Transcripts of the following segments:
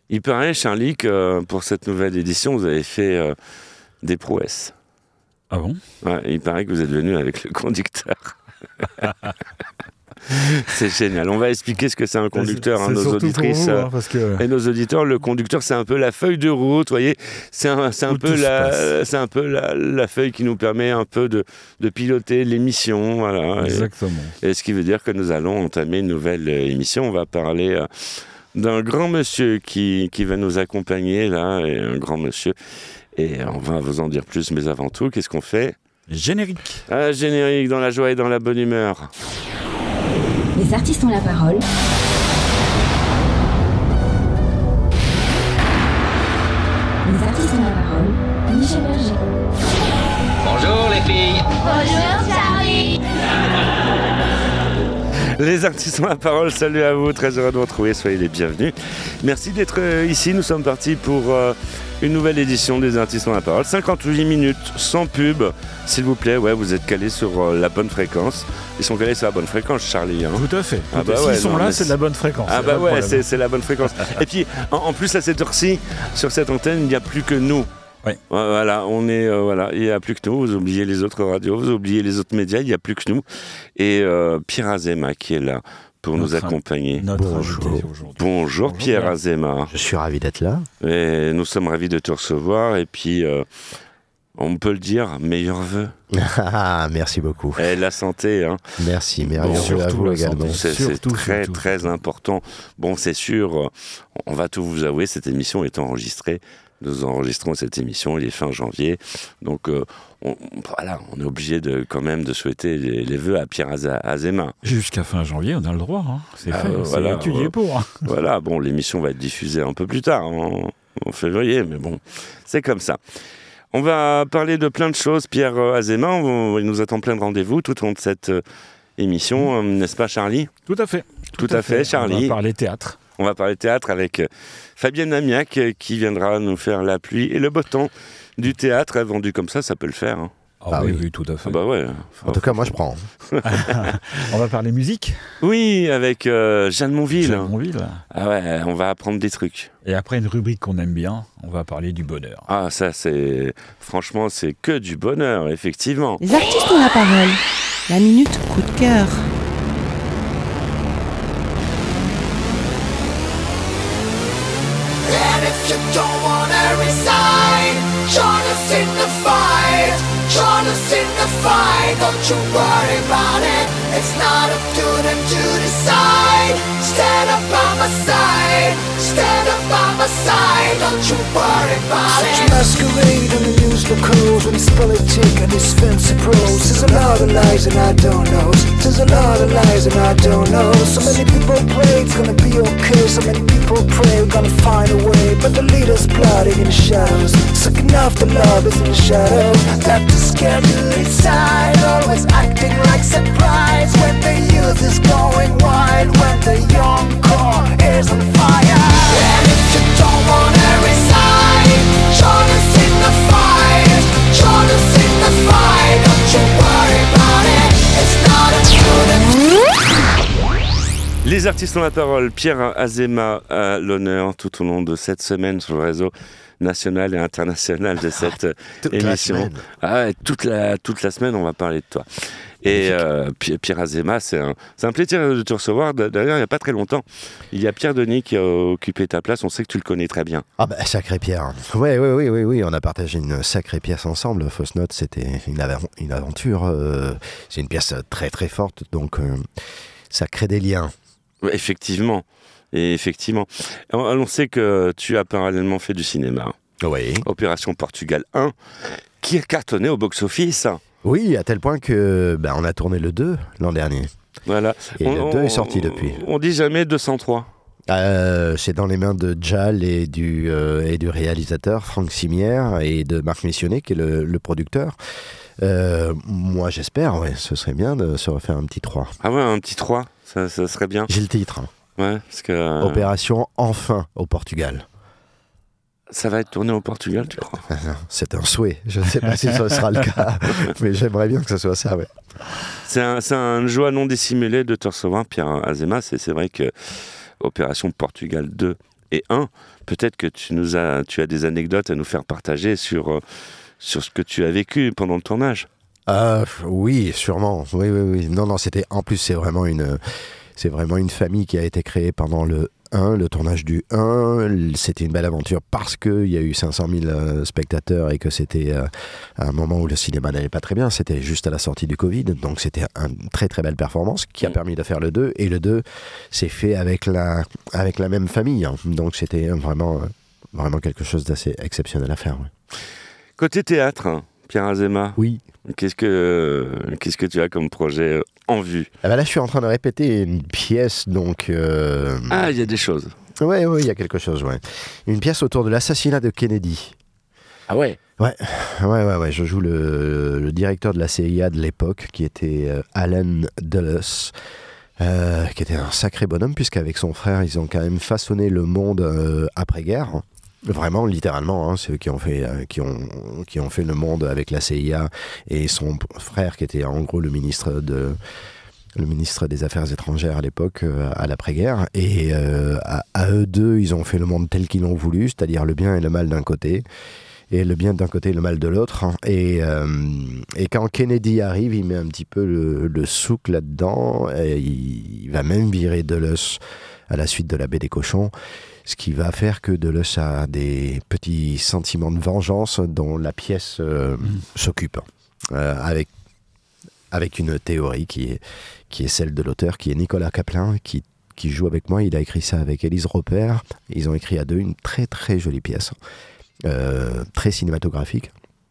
Il paraît, Charlie, que pour cette nouvelle édition, vous avez fait des prouesses. Ah bon ? Ouais, il paraît que vous êtes venu avec le conducteur. C'est génial. On va expliquer ce que c'est un conducteur, nos auditrices vous, parce que... et nos auditeurs. Le conducteur, c'est un peu la feuille de route, vous voyez. C'est un peu la feuille qui nous permet un peu de piloter l'émission. Voilà. Exactement. Et ce qui veut dire que nous allons entamer une nouvelle émission. On va parler d'un grand monsieur qui va nous accompagner, là, et un grand monsieur. Et on va vous en dire plus, mais avant tout, qu'est-ce qu'on fait ? Générique. Générique, dans la joie et dans la bonne humeur. Les artistes ont la parole. Les artistes ont la parole. Michel Berger. Bonjour les filles. Bonjour Charlie. Les artistes ont la parole, salut à vous, très heureux de vous retrouver, soyez les bienvenus. Merci d'être ici, nous sommes partis pour une nouvelle édition des artistes ont la parole. 58 minutes, sans pub, s'il vous plaît, ouais, vous êtes calés sur la bonne fréquence. Ils sont calés sur la bonne fréquence, Charlie. Hein. Tout à fait. Ah bah S'ils ouais, sont non, là, c'est de la bonne fréquence. Ah bah ouais, c'est la bonne fréquence. Et puis, en plus, à cette heure-ci, sur cette antenne, il n'y a plus que nous. Oui. Voilà, on est il n'y a plus que nous. Vous oubliez les autres radios, vous oubliez les autres médias, il n'y a plus que nous. Et Pierre Azéma qui est là pour nous accompagner. Bonjour Pierre Azéma. Je suis ravi d'être là. Et nous sommes ravis de te recevoir. Et puis, on peut le dire, meilleurs vœux. Merci beaucoup. Et la santé, hein. Merci, merci à vous également. C'est très important. Bon, c'est sûr, on va tout vous avouer, cette émission est enregistrée. Nous enregistrons cette émission, il est fin janvier, donc on est obligé quand même de souhaiter les vœux à Pierre Azéma. Jusqu'à fin janvier, on a le droit, hein. C'est fait, voilà, c'est étudié pour. Voilà, bon, l'émission va être diffusée un peu plus tard, en février, mais bon, c'est comme ça. On va parler de plein de choses, Pierre Azéma, il nous attend plein de rendez-vous tout au long de cette émission, n'est-ce pas Charlie ? Tout à fait. Tout à fait, Charlie. On va parler théâtre. On va parler théâtre avec Fabienne Amiac qui viendra nous faire la pluie et le beau temps du théâtre. Vendu comme ça peut le faire. Hein. Oui, tout à fait. Bah ouais. En tout cas, moi je prends. On va parler musique. Oui, avec Jeanne Monville. Jeanne Monville. Ah ouais, on va apprendre des trucs. Et après une rubrique qu'on aime bien, on va parler du bonheur. Ah ça franchement c'est que du bonheur, effectivement. Les artistes ont la parole. La minute coup de cœur. You don't wanna resign, join us in the fight, join us in the fight, don't you worry about it, it's not up to them to decide, stand up by my side, stand up by my side, don't you worry about it. Such masquerade on the news locals when it's politic and it's fancy pros. There's a lot of lies and I don't know, there's a lot of lies and I don't know. So many people pray it's gonna be okay, so many people pray we're gonna find a way, but the leaders plotting in the shadows, sucking off the lovers in the shadows. Not too scared to decide, always acting like surprise when the youth is going wild, when the young core is on fire. And if you don't wanna resign, join us in the fight, join us in the fight, don't you worry about it, it's not a student. Les artistes ont la parole. Pierre Azéma à l'honneur tout au long de cette semaine sur le réseau national et international de cette émission. Toute la semaine, on va parler de toi. Et Pierre Azéma, c'est un plaisir de te recevoir. D'ailleurs, il n'y a pas très longtemps, il y a Pierre Denis qui a occupé ta place. On sait que tu le connais très bien. Ah bah, sacré Pierre. Oui, on a partagé une sacrée pièce ensemble. Fausse note, c'était une aventure. C'est une pièce très très forte, donc ça crée des liens. Effectivement. On sait que tu as parallèlement fait du cinéma. Oui. Opération Portugal 1, qui a cartonné au box-office. Oui, à tel point que on a tourné le 2 l'an dernier. Voilà. Et le 2 est sorti depuis. On dit jamais 203. C'est dans les mains de Jal et du réalisateur Franck Simière et de Marc Missionnet qui est le producteur. Moi j'espère, ce serait bien de se refaire un petit 3. Ah ouais, un petit 3, ça serait bien. J'ai le titre. Ouais, parce que... Opération Enfin au Portugal. Ça va être tourné au Portugal, tu crois ? C'est un souhait. Je ne sais pas si ce sera le cas, mais j'aimerais bien que ce soit ça, ouais. C'est un joie non dissimulée de te recevoir, Pierre Azéma. C'est vrai que Opération Portugal 2 et 1. Peut-être que tu as des anecdotes à nous faire partager sur ce que tu as vécu pendant le tournage. Oui, sûrement. Oui. Non, c'est vraiment une famille qui a été créée pendant le tournage du 1. C'était une belle aventure parce qu'il y a eu 500 000 spectateurs et que c'était à un moment où le cinéma n'allait pas très bien. C'était juste à la sortie du Covid. Donc c'était une très très belle performance qui a permis de faire le 2. Et le 2 s'est fait avec la même famille. Hein. Donc c'était vraiment quelque chose d'assez exceptionnel à faire. Ouais. Côté théâtre, Pierre Azéma. Oui. Qu'est-ce que tu as comme projet en vue? Là, je suis en train de répéter une pièce, donc... Ah, il y a des choses. Oui, il y a quelque chose, ouais. Une pièce autour de l'assassinat de Kennedy. Ah ouais? Ouais. Je joue le directeur de la CIA de l'époque, qui était Allen Dulles, qui était un sacré bonhomme, puisqu'avec son frère, ils ont quand même façonné le monde après-guerre. Vraiment, littéralement, hein, c'est eux qui ont fait le monde avec la CIA, et son frère qui était en gros le ministre des Affaires étrangères à l'époque, à l'après-guerre. Et à eux deux, ils ont fait le monde tel qu'ils l'ont voulu, c'est-à-dire le bien et le mal d'un côté, et le bien d'un côté et le mal de l'autre. Et quand Kennedy arrive, il met un petit peu le souk là-dedans, et il va même virer Dulles à la suite de la baie des cochons. Ce qui va faire que Dulles a des petits sentiments de vengeance dont la pièce s'occupe, avec une théorie qui est celle de l'auteur, qui est Nicolas Kaplan, qui joue avec moi. Il a écrit ça avec Élise Roper. Ils ont écrit à deux une très très jolie pièce, très cinématographique.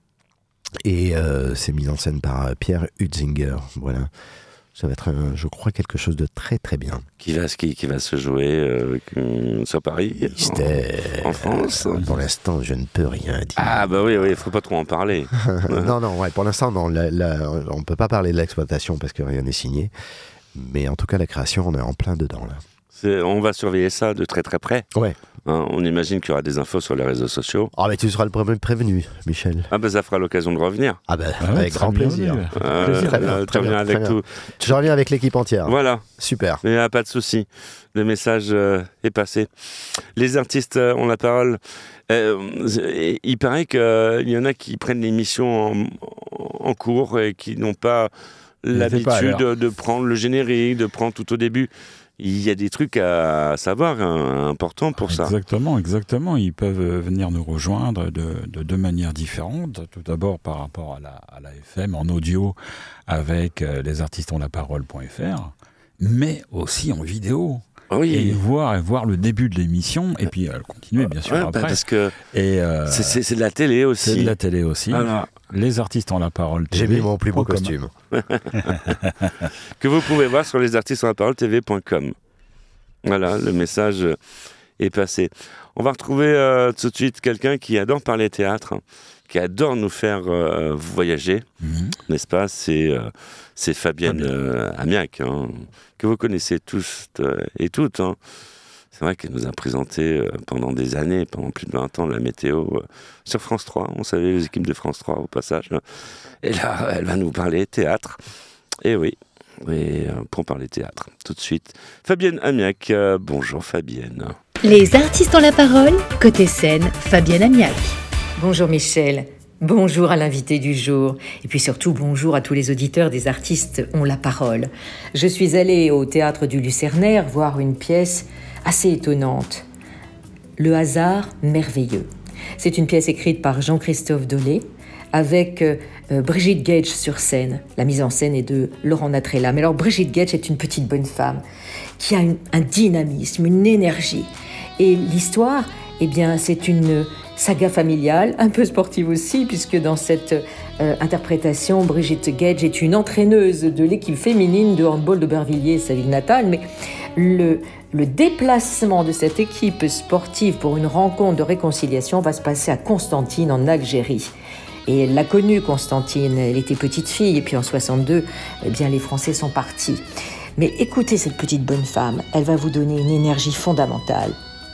Et c'est mis en scène par Pierre Hutzinger. Voilà. Ça va être, je crois, quelque chose de très très bien. Qui va se jouer sur Paris, en France. Pour l'instant, je ne peux rien dire. Ah bah oui, il faut pas trop en parler. non, pour l'instant, non, on ne peut pas parler de l'exploitation parce que rien n'est signé. Mais en tout cas, la création, on est en plein dedans là. On va surveiller ça de très très près. Ouais. On imagine qu'il y aura des infos sur les réseaux sociaux. Ah, mais tu seras le premier prévenu, Michel. Ah, ben ça fera l'occasion de revenir. Ah, ben avec grand plaisir. Tu reviens avec tout. Je reviens avec l'équipe entière. Voilà. Super. Il n'y a pas de souci. Le message est passé. Les artistes ont la parole. Il paraît qu'il y en a qui prennent l'émission en cours et qui n'ont pas l'habitude de prendre le générique, de prendre tout au début. Il y a des trucs à savoir importants pour ça. Exactement. Ils peuvent venir nous rejoindre de deux manières différentes. Tout d'abord par rapport à la FM en audio avec lesartistonsLaparole.fr, mais aussi en vidéo. Oui. Et voir le début de l'émission et puis continuer bien sûr après. Parce que c'est de la télé aussi. C'est de la télé aussi. Voilà. Les artistes ont la parole TV. J'ai mis mon plus beau costume. Que vous pouvez voir sur lesartistonsLaParoleTV.com. Voilà, le message est passé. On va retrouver tout de suite quelqu'un qui adore parler théâtre, qui adore nous faire voyager, n'est-ce pas? C'est Fabienne Amiac, que vous connaissez tous et toutes. C'est vrai qu'elle nous a présenté pendant des années, pendant plus de 20 ans, la météo sur France 3. On savait les équipes de France 3 au passage. Et là, elle va nous parler théâtre. Et oui, pour parler théâtre, tout de suite. Fabienne Amiac, bonjour Fabienne. Les artistes ont la parole, côté scène, Fabienne Amiac. Bonjour Michel, bonjour à l'invité du jour, et puis surtout bonjour à tous les auditeurs des artistes ont la parole. Je suis allée au théâtre du Lucernaire voir une pièce assez étonnante, Le hasard merveilleux. C'est une pièce écrite par Jean-Christophe Dolé, avec Brigitte Gage sur scène. La mise en scène est de Laurent Natrella. Mais alors Brigitte Gage est une petite bonne femme qui a un dynamisme, une énergie. Et l'histoire, c'est une saga familiale, un peu sportive aussi, puisque dans cette interprétation, Brigitte Gage est une entraîneuse de l'équipe féminine de handball d'Aubervilliers, sa ville natale. Mais le déplacement de cette équipe sportive pour une rencontre de réconciliation va se passer à Constantine, en Algérie. Et elle l'a connue, Constantine, elle était petite fille, et puis en 62, les Français sont partis. Mais écoutez cette petite bonne femme, elle va vous donner une énergie fondamentale.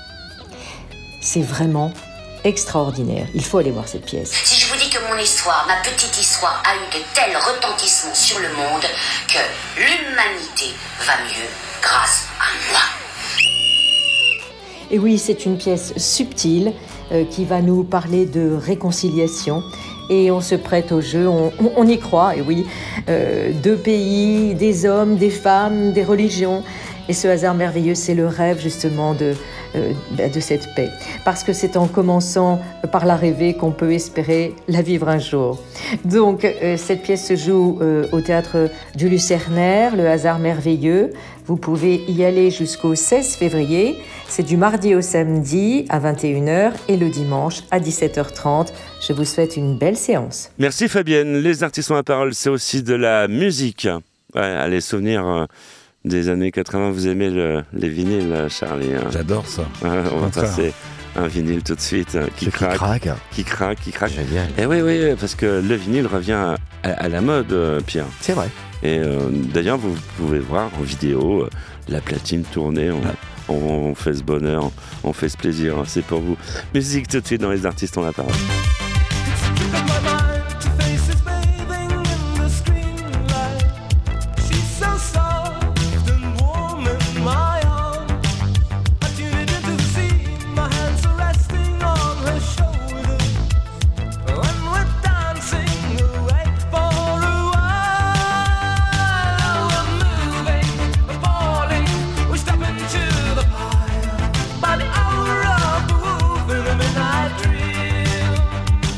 C'est vraiment extraordinaire, il faut aller voir cette pièce. Si je vous dis que mon histoire, ma petite histoire, a eu de tels retentissements sur le monde que l'humanité va mieux grâce à moi. Et oui, c'est une pièce subtile qui va nous parler de réconciliation. Et on se prête au jeu, on y croit, et oui. 2 pays, des hommes, des femmes, des religions. Et ce hasard merveilleux, c'est le rêve justement de cette paix. Parce que c'est en commençant par la rêver qu'on peut espérer la vivre un jour. Donc, cette pièce se joue au théâtre du Lucernaire, le hasard merveilleux. Vous pouvez y aller jusqu'au 16 février. C'est du mardi au samedi à 21h et le dimanche à 17h30. Je vous souhaite une belle séance. Merci Fabienne. Les artistes ont la parole, c'est aussi de la musique. Ouais, les souvenirs des années 80, vous aimez les vinyles, Charlie, hein? J'adore ça. On va passer un vinyle tout de suite qui craque. Génial. Et oui, parce que le vinyle revient à la mode, Pierre. C'est vrai. Et d'ailleurs, vous pouvez voir en vidéo la platine tournée. On fait ce bonheur, on fait ce plaisir, hein, c'est pour vous. Musique tout de suite dans Les Artistes ont la parole. By the hour of the wolf in the midnight dream.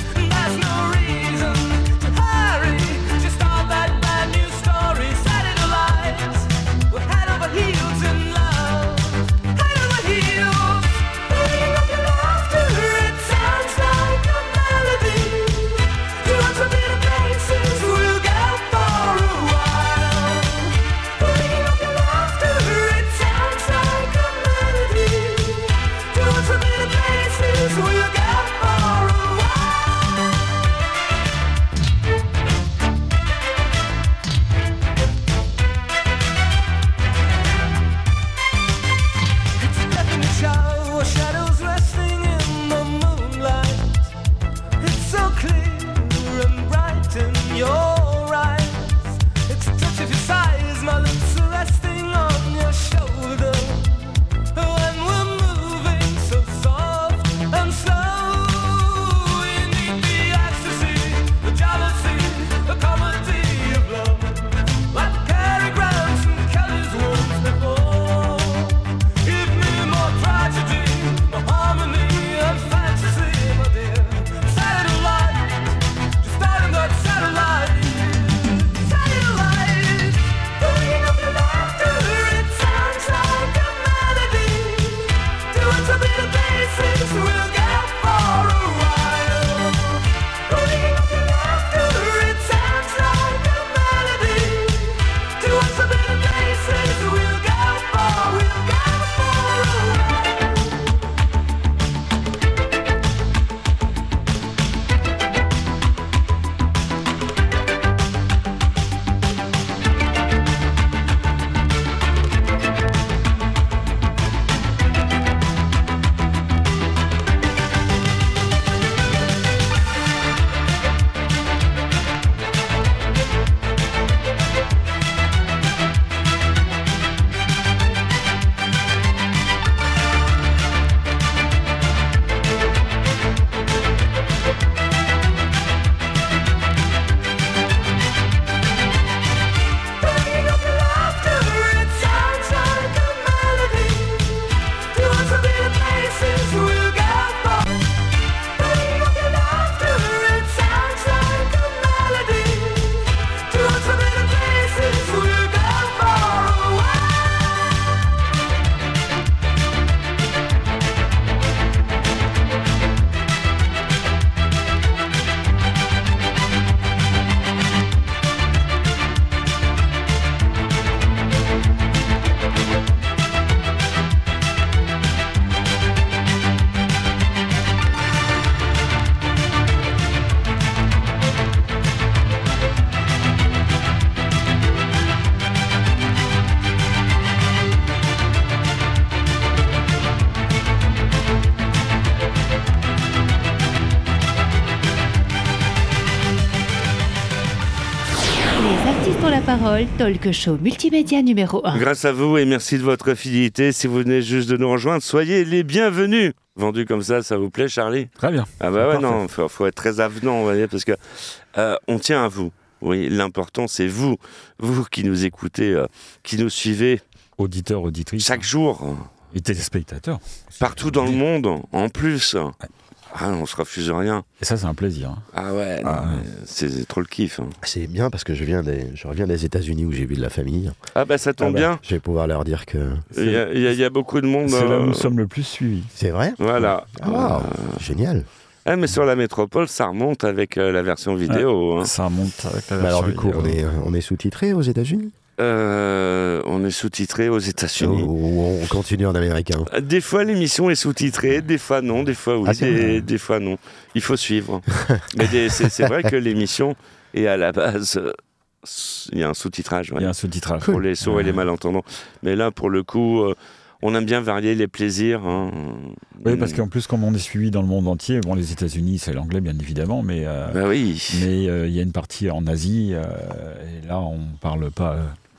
parole, talk show multimédia numéro 1. Grâce à vous et merci de votre fidélité. Si vous venez juste de nous rejoindre, soyez les bienvenus. Vendu comme ça vous plaît, Charlie ? Très bien. Ah bah ouais, non, faut être très avenant, on va dire, parce que on tient à vous. Oui, l'important, c'est vous qui nous écoutez, qui nous suivez. Auditeurs, auditrices. Chaque jour. Et téléspectateurs. Partout dans le monde, en plus. Ouais. Ah, on se refuse rien. Et ça, c'est un plaisir. Hein. Ah ouais, c'est trop le kiff. Hein. C'est bien parce que je reviens des États-Unis où j'ai vu de la famille. Ah bah ça tombe bien. Je vais pouvoir leur dire que... Il y a beaucoup de monde. C'est là où nous sommes le plus suivis. C'est vrai ? Voilà. Génial. Ah, mais sur la métropole, ça remonte avec la version vidéo. Hein. Ça remonte avec la version alors du vidéo. coup, on est sous-titré aux États-Unis ? On est sous-titré aux États-Unis. On continue en américain. Des fois, l'émission est sous-titrée, des fois non, des fois oui, des fois non. Il faut suivre. Mais c'est vrai que l'émission est à la base... Il y a un sous-titrage. Ouais. Il y a un sous-titrage. Pour les sourds et les malentendants. Mais là, pour le coup... on aime bien varier les plaisirs. Hein. Oui, parce qu'en plus, comme on est suivi dans le monde entier, bon, les États-Unis, c'est l'anglais, bien évidemment, mais bah oui. Mais il y a une partie en Asie, et là, on parle pas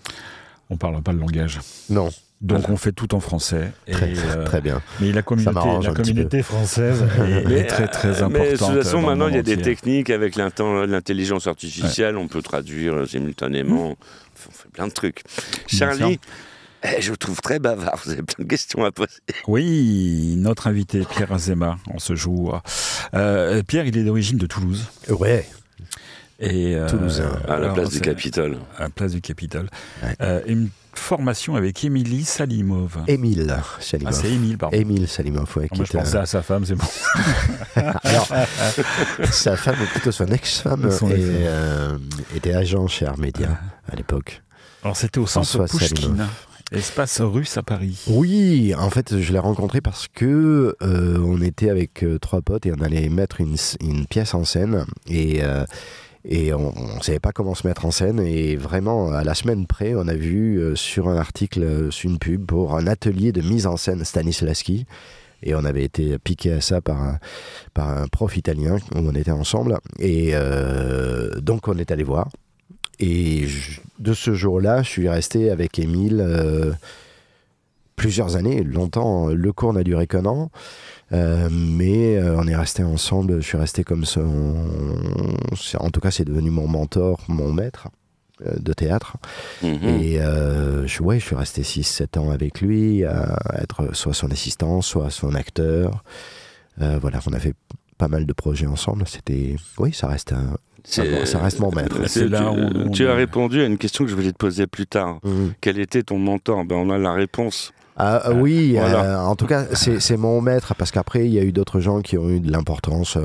le langage. Non. Donc on fait tout en français. Très bien. Mais la communauté française est très très importante. Mais de toute façon, maintenant, il y a des techniques avec l'intelligence artificielle, on peut traduire simultanément, on fait plein de trucs. Charlie, je vous trouve très bavard, vous avez plein de questions à poser. Oui, notre invité Pierre Azéma, en ce jour. Pierre, il est d'origine de Toulouse. Ouais. Et Toulousain. À la place du Capitole. À la place du Capitole. Ouais. Une formation avec Émilie Salimov. Émile Salimov. Ah, c'est Émile, pardon. Émile Salimov, ouais. Moi, je pensais à sa femme, c'est bon. Alors, sa femme, ou plutôt son ex-femme, était agent chez Armédia à l'époque. Alors, c'était au centre Pouchkine. Espace russe à Paris. Oui, en fait, je l'ai rencontré parce que on était avec 3 potes et on allait mettre une pièce en scène et on ne savait pas comment se mettre en scène. Et vraiment, à la semaine près, on a vu sur un article, sur une pub, pour un atelier de mise en scène Stanislavski. Et on avait été piqué à ça par un prof italien où on était ensemble. Et donc, on est allé voir. Et de ce jour-là, je suis resté avec Émile plusieurs années, longtemps. Le cours n'a duré qu'un an, mais on est resté ensemble. Je suis resté comme ça. En tout cas, c'est devenu mon mentor, mon maître de théâtre. Et je suis resté 6-7 ans avec lui, à être soit son assistant, soit son acteur. Voilà, on a fait pas mal de projets ensemble. Ça reste mon maître. Tu as répondu à une question que je voulais te poser plus tard. Quel était ton mentor ? On a la réponse. Oui, voilà. En tout cas, c'est mon maître, parce qu'après, il y a eu d'autres gens qui ont eu de l'importance,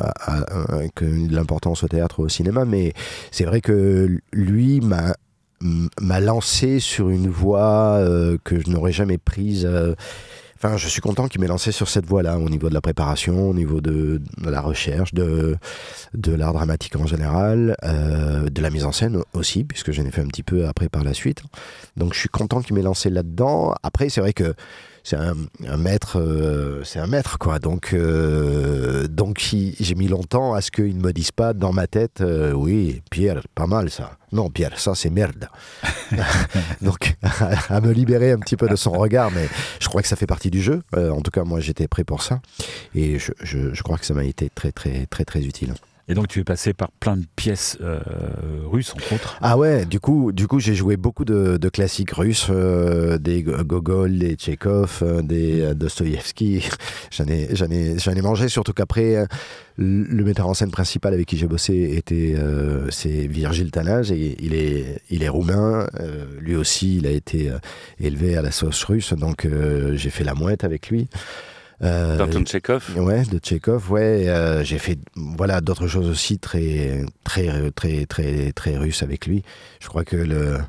au théâtre, au cinéma, mais c'est vrai que lui m'a lancé sur une voie que je n'aurais jamais prise. Enfin, je suis content qu'il m'ait lancé sur cette voie-là, au niveau de la préparation, au niveau de la recherche, de l'art dramatique en général, de la mise en scène aussi, puisque j'en ai fait un petit peu après par la suite. Donc, je suis content qu'il m'ait lancé là-dedans. Après, c'est vrai que c'est un maître, quoi. Donc j'ai mis longtemps à ce qu'il ne me dise pas dans ma tête, oui, Pierre, pas mal ça. Non, Pierre, ça c'est merde. Donc, à me libérer un petit peu de son regard, mais je crois que ça fait partie du jeu. En tout cas, moi, j'étais prêt pour ça. Et je crois que ça m'a été très, très, très, très utile. Et donc tu es passé par plein de pièces russes, entre autres. Ah ouais, du coup j'ai joué beaucoup de classiques russes, des Gogol, des Tchekhov, des Dostoïevski. J'en ai mangé, surtout qu'après le metteur en scène principal avec qui j'ai bossé c'est Virgile Tanaj, et il est roumain. Lui aussi, il a été élevé à la sauce russe, donc j'ai fait la mouette avec lui. D'Anton Tchekhov. Ouais, de Tchekhov, ouais. J'ai fait d'autres choses aussi très, très, très, très, très russes avec lui. Je crois que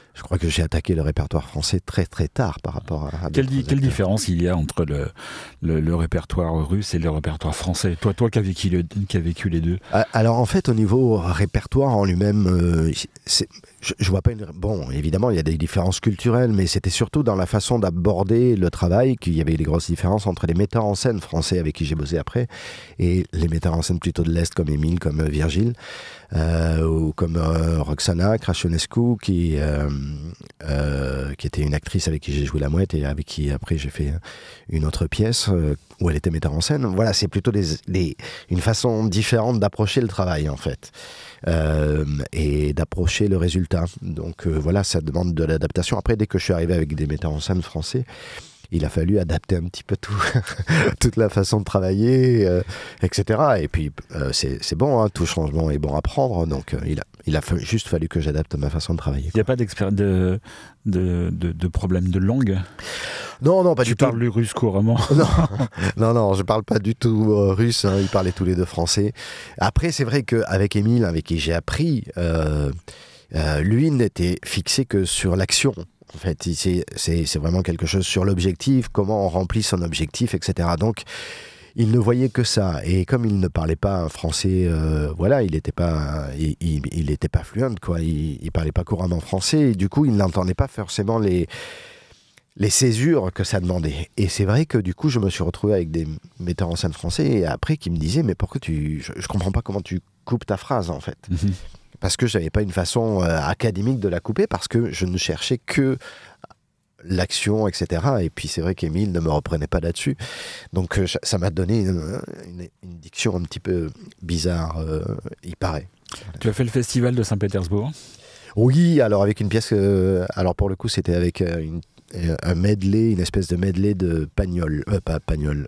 Je crois que j'ai attaqué le répertoire français très très tard par rapport à Quelle différence il y a entre le répertoire russe et le répertoire français? Toi qui as vécu les deux. Alors en fait, au niveau répertoire en lui-même, je vois pas Bon, évidemment, il y a des différences culturelles, mais c'était surtout dans la façon d'aborder le travail qu'il y avait des grosses différences entre les metteurs en scène français avec qui j'ai bossé après et les metteurs en scène plutôt de l'Est comme Émile, comme Virgile. Ou comme Roxana Krasionescu qui était une actrice avec qui j'ai joué La Mouette et avec qui après j'ai fait une autre pièce où elle était metteur en scène. Voilà, c'est plutôt une façon différente d'approcher le travail en fait et d'approcher le résultat. Donc voilà, ça demande de l'adaptation. Après, dès que je suis arrivé avec des metteurs en scène français, il a fallu adapter un petit peu toute la façon de travailler, etc. Et puis, c'est bon, hein, tout changement est bon à prendre. Donc, il a juste fallu que j'adapte ma façon de travailler. Il n'y a pas de problème de langue? Non, pas du tout. Tu parles le russe couramment? Non, je parle pas du tout russe. Hein, ils parlaient tous les deux français. Après, c'est vrai qu'avec Émile, avec qui j'ai appris, lui n'était fixé que sur l'action. En fait, c'est vraiment quelque chose sur l'objectif, comment on remplit son objectif, etc. Donc, il ne voyait que ça. Et comme il ne parlait pas français, voilà, il n'était pas fluent, quoi. Il parlait pas couramment français. Et du coup, il n'entendait pas forcément les césures que ça demandait. Et c'est vrai que du coup, je me suis retrouvé avec des metteurs en scène français et après qui me disaient, mais pourquoi je comprends pas comment tu coupes ta phrase, en fait. Mm-hmm. Parce que je n'avais pas une façon académique de la couper, parce que je ne cherchais que l'action, etc. Et puis c'est vrai qu'Émile ne me reprenait pas là-dessus. Donc ça m'a donné une diction un petit peu bizarre, il paraît. Tu as fait le festival de Saint-Pétersbourg? Oui, alors avec une pièce... alors pour le coup, c'était avec un medley, une espèce de medley de Pagnol. Pas Pagnol.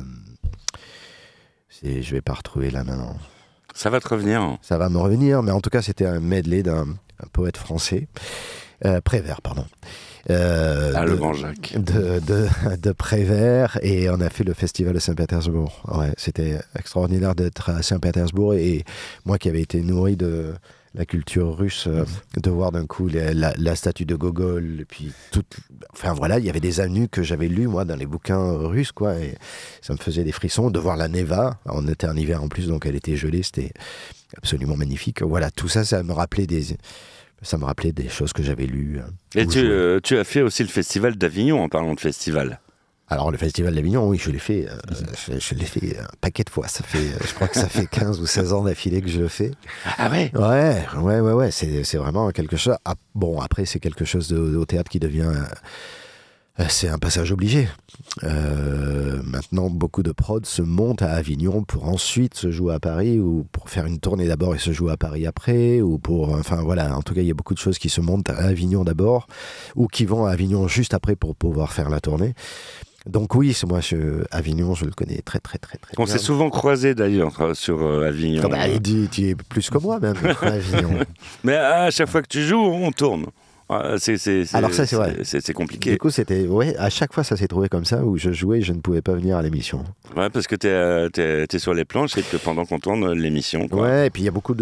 Je vais pas retrouver là maintenant. Ça va te revenir. Ça va me revenir, mais en tout cas, c'était un medley d'un poète français, Prévert, pardon. Le grand Jacques. De Prévert, et on a fait le festival de Saint-Pétersbourg. Ouais, c'était extraordinaire d'être à Saint-Pétersbourg, et moi qui avais été nourri de la culture russe, de voir d'un coup la statue de Gogol, et puis enfin voilà, il y avait des avenues que j'avais lues moi dans les bouquins russes, quoi, et ça me faisait des frissons de voir la Neva. On était en hiver en plus, donc elle était gelée, c'était absolument magnifique. Voilà, tout ça, ça me rappelait des choses que j'avais lues. Et tu as fait aussi le festival d'Avignon, en parlant de festival. Alors le festival d'Avignon, oui, je l'ai fait un paquet de fois. Je crois que ça fait 15 ou 16 ans d'affilée que je le fais. Ah ouais? Ouais. C'est vraiment quelque chose. Ah, bon, après, c'est quelque chose au théâtre qui devient... c'est un passage obligé. Maintenant, beaucoup de prods se montent à Avignon pour ensuite se jouer à Paris, ou pour faire une tournée d'abord et se jouer à Paris après, ou pour... Enfin voilà, en tout cas, il y a beaucoup de choses qui se montent à Avignon d'abord, ou qui vont à Avignon juste après pour pouvoir faire la tournée. Donc oui, Avignon, je le connais très très très très bien. On s'est souvent croisés d'ailleurs sur Avignon. Ah bah, tu es plus que moi même, Avignon. Mais à chaque fois que tu joues, on tourne. Alors ça, c'est vrai. C'est compliqué. Du coup, à chaque fois, ça s'est trouvé comme ça, où je jouais et je ne pouvais pas venir à l'émission. Ouais, parce que t'es sur les planches et que pendant qu'on tourne l'émission, quoi. Ouais, et puis il y a beaucoup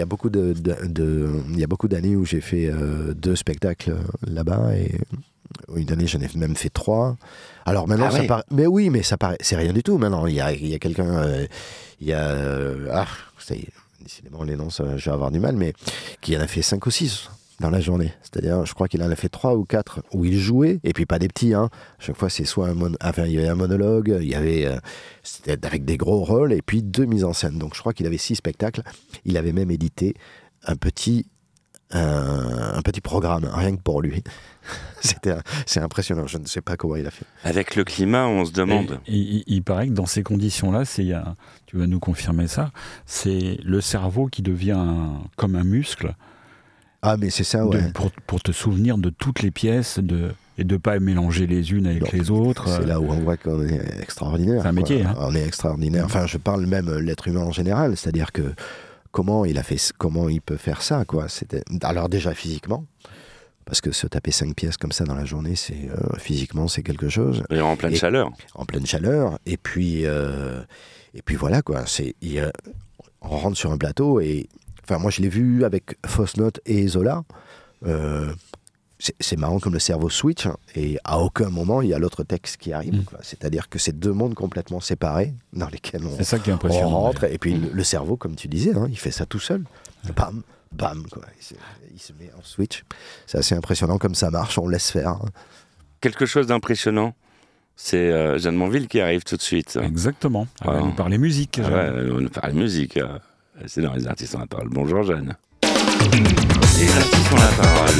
d'années où j'ai fait 2 spectacles là-bas, et une année, j'en ai même fait 3. Alors maintenant, ça paraît... Mais oui, mais ça paraît... C'est rien du tout maintenant. Il y a quelqu'un... décidément, les noms, je vais avoir du mal, mais qui en a fait 5 ou 6 dans la journée. C'est-à-dire, je crois qu'il en a fait 3 ou 4 où il jouait, et puis pas des petits, hein. Chaque fois, c'est soit il y avait un monologue, c'était avec des gros rôles, et puis 2 mises en scène. Donc je crois qu'il avait 6 spectacles. Il avait même édité un petit programme, rien que pour lui. C'est impressionnant, je ne sais pas comment il a fait. Avec le climat, on se demande. Il paraît que dans ces conditions-là, tu vas nous confirmer ça, c'est le cerveau qui devient comme un muscle. Ah, mais c'est ça, ouais. Pour te souvenir de toutes les pièces et de ne pas mélanger les unes avec les autres. C'est là où on voit qu'on est extraordinaire. C'est un métier. Hein. On est extraordinaire. Enfin, je parle même l'être humain en général, c'est-à-dire que comment il peut faire ça, quoi. Alors déjà physiquement, parce que se taper 5 pièces comme ça dans la journée, physiquement c'est quelque chose. Et en pleine chaleur. En pleine chaleur. Et puis voilà, quoi. On rentre sur un plateau et... Enfin, moi, je l'ai vu avec Fausse Note et Zola. c'est marrant comme le cerveau switch, hein, et à aucun moment il y a l'autre texte qui arrive. Quoi. C'est-à-dire que c'est deux mondes complètement séparés dans lesquels c'est ça qui est impressionnant, on rentre. Et puis le cerveau, comme tu disais, hein, il fait ça tout seul. Bam, bam, quoi. Il se met en switch. C'est assez impressionnant comme ça marche, on laisse faire. Hein. Quelque chose d'impressionnant. C'est Jeanne Monville qui arrive tout de suite. Exactement. Elle va nous parler musique. Elle va nous parler musique. C'est dans Les Artistes ont la parole. Bonjour Jeanne. Les Artistes ont la parole.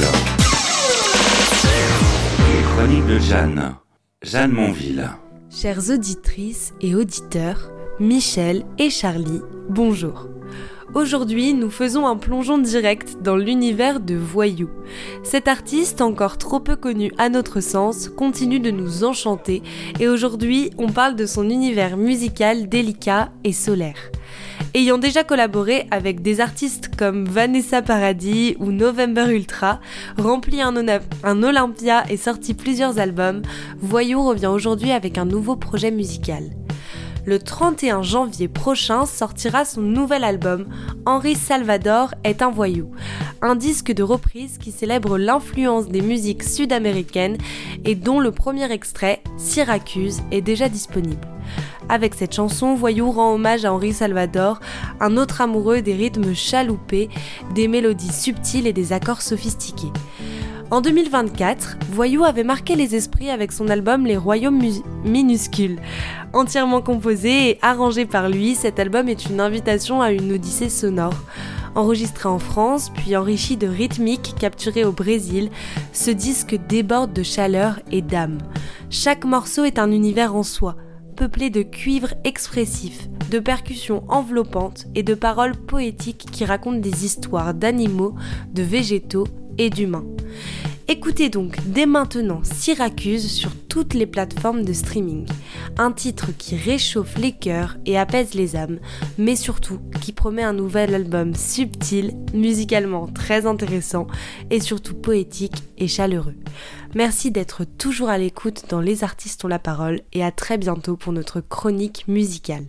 Les chroniques de Jeanne. Jeanne Monville. Chères auditrices et auditeurs, Michel et Charlie, bonjour. Aujourd'hui, nous faisons un plongeon direct dans l'univers de Voyou. Cet artiste, encore trop peu connu à notre sens, continue de nous enchanter et aujourd'hui, on parle de son univers musical délicat et solaire. Ayant déjà collaboré avec des artistes comme Vanessa Paradis ou November Ultra, rempli un Olympia et sorti plusieurs albums, Voyou revient aujourd'hui avec un nouveau projet musical. Le 31 janvier prochain sortira son nouvel album « Henri Salvador est un voyou », un disque de reprise qui célèbre l'influence des musiques sud-américaines et dont le premier extrait, Syracuse, est déjà disponible. Avec cette chanson, Voyou rend hommage à Henri Salvador, un autre amoureux des rythmes chaloupés, des mélodies subtiles et des accords sophistiqués. En 2024, Voyou avait marqué les esprits avec son album Les Royaumes Minuscules. Entièrement composé et arrangé par lui, cet album est une invitation à une odyssée sonore. Enregistré en France, puis enrichi de rythmiques capturées au Brésil, ce disque déborde de chaleur et d'âme. Chaque morceau est un univers en soi, peuplé de cuivres expressifs, de percussions enveloppantes et de paroles poétiques qui racontent des histoires d'animaux, de végétaux et d'humains. Écoutez donc dès maintenant Syracuse sur toutes les plateformes de streaming. Un titre qui réchauffe les cœurs et apaise les âmes, mais surtout qui promet un nouvel album subtil, musicalement très intéressant et surtout poétique et chaleureux. Merci d'être toujours à l'écoute dans Les Artistes ont la parole et à très bientôt pour notre chronique musicale.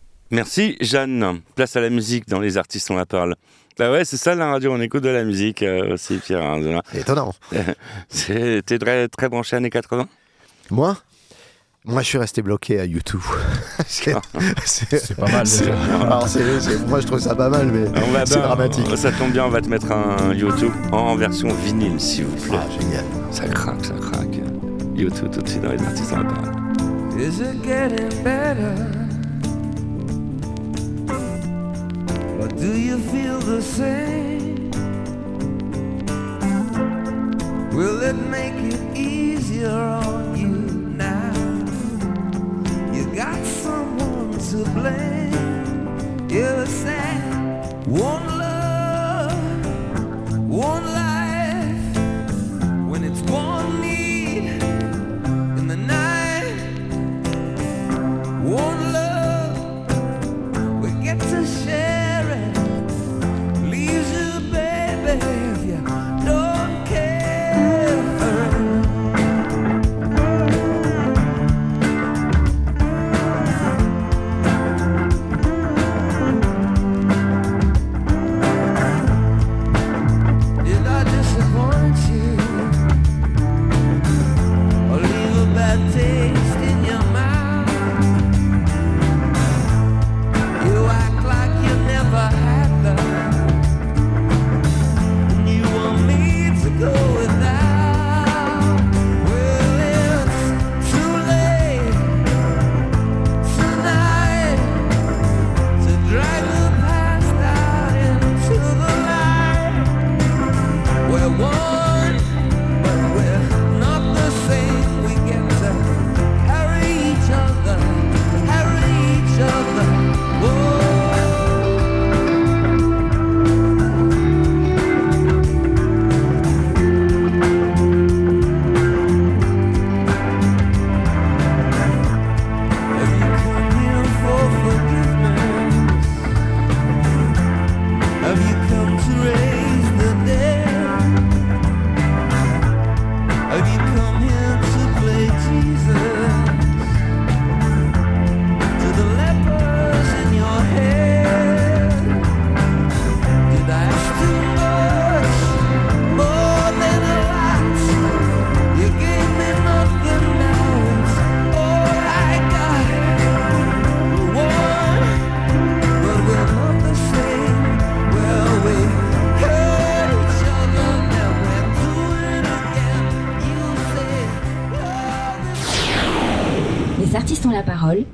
Merci Jeanne. Place à la musique dans Les Artistes ont la parole. Bah ouais, c'est ça la radio, on écoute de la musique aussi, Pierre. Hein, c'est étonnant. T'es très branché années 80 ? Moi, je suis resté bloqué à YouTube. c'est pas mal déjà. Alors, moi, je trouve ça pas mal, mais c'est dramatique. Ça tombe bien, on va te mettre un YouTube en version vinyle, s'il vous plaît. Ah, génial. Ça craque. YouTube tout de suite dans Les Artistes ont la parole. Is it getting better? Or do you feel the same? Will it make it easier on you now? You got someone to blame. You said one love, one life. When it's one need in the night, one love, we get to share. If you don't care,